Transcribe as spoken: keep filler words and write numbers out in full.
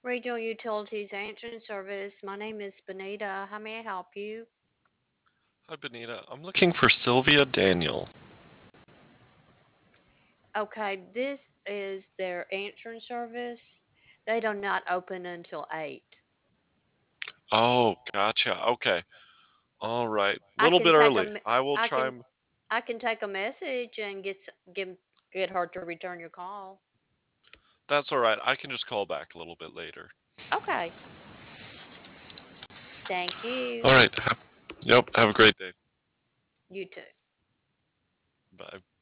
Regional Utilities Answering Service. My name is Benita. How may I help you? Hi, Benita. I'm looking for Sylvia Daniel. Okay, this is their answering service. They do not open until eight. Oh, gotcha. Okay. All right. I Little can bit take a early. me- I will I try. can m- I can take a message and get s- get get her to return your call. That's all right. I can just call back a little bit later. Okay. Thank All you. right. Ha- yep. Have a great day. You too. Bye.